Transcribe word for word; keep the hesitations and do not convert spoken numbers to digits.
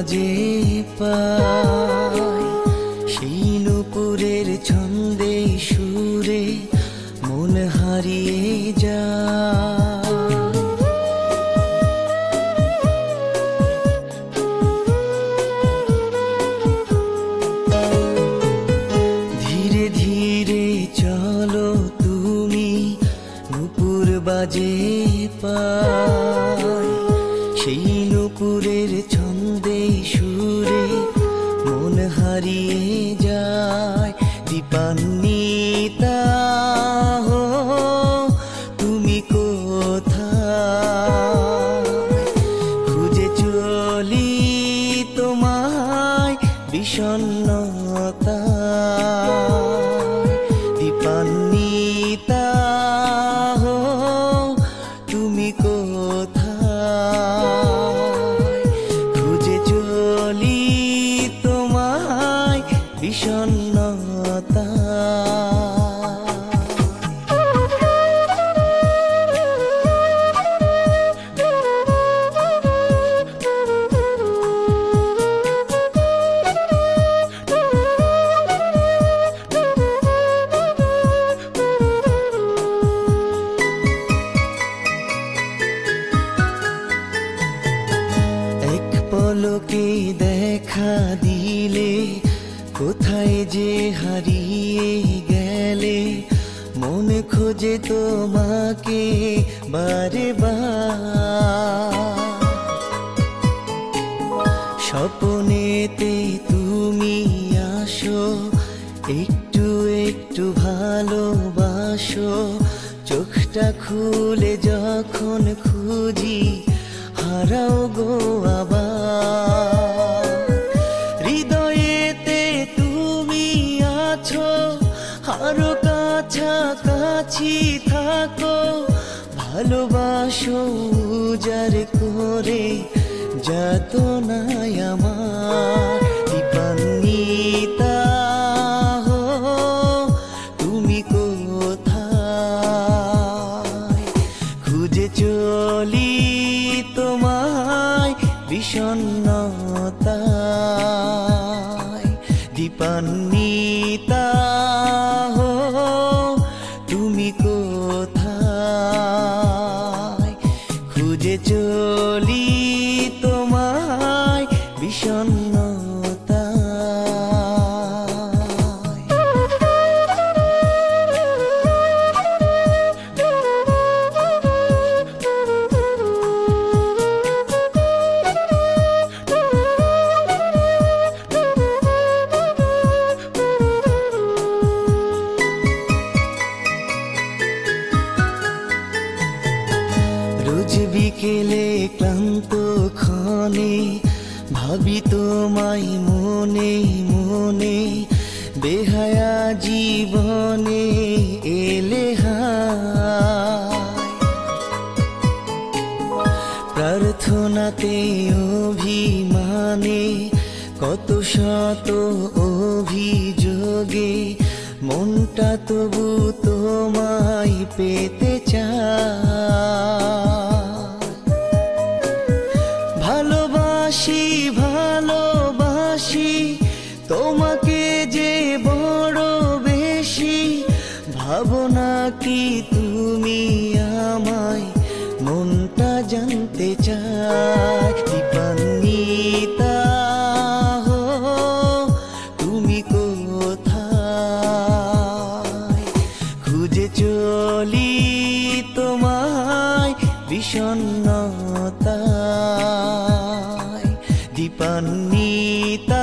বাজে পাই, সেই নুপুরের ছন্দে সুরে মন হারিয়ে যায়। ধীরে ধীরে চলো তুমি, নুপুর বাজে পাই, সেই নুপুরের ছন্দে সুরে মন হারিয়ে যায়। দীপান্বিতা হো তুমি কোথায়, খুঁজে চলি তোমায় বিষণ্ণতায়। দীপান্বিতা হো তুমি কোথায়, খুঁজে চলি তোমায় বিষণ্ণতা। পলকে দেখা দিলে কোথায় যে হারিয়ে গেলে, মন খোঁজে তোমাকে বারে বার। স্বপ্নেতে তুমি আসো, একটু একটু ভালোবাসো। চোখটা খুলে যখন খুঁজি হারাও গো আবার। হৃদয়েতে তুমি আছো, আরো কাছাকাছি থাকো। ভালোবাসো উজার করে যাতনায় আমার। দীপান্বিতা হো তুমি কোথায়, খুঁজে চলি তোমায় বিষণ্ণতায়। দীপান্বিতা হো তুমি কোথায়, খুঁজে চলি তোমায় বিষণ্ণতা। রোজ বিকেলে ক্লান্ত ক্ষণে ভাবি তোমায় মনে মনে। বেহায়া জীবনে এলে হায়, প্রার্থনাতে অভিমানে কত শত অভিযোগে। মনটা তবু তোমায় পেতে চায়। ভালোবাসি ভালোবাসি তোমাকে যে বড় বেশি। ভাবনা কি তুমি আমায়, মনটা জানতে চায়। দীপান্বিতা হো তুমি কোথায়, খুঁজে চলি তোমায় বিষণ্ণতায়। দীপান্বিতা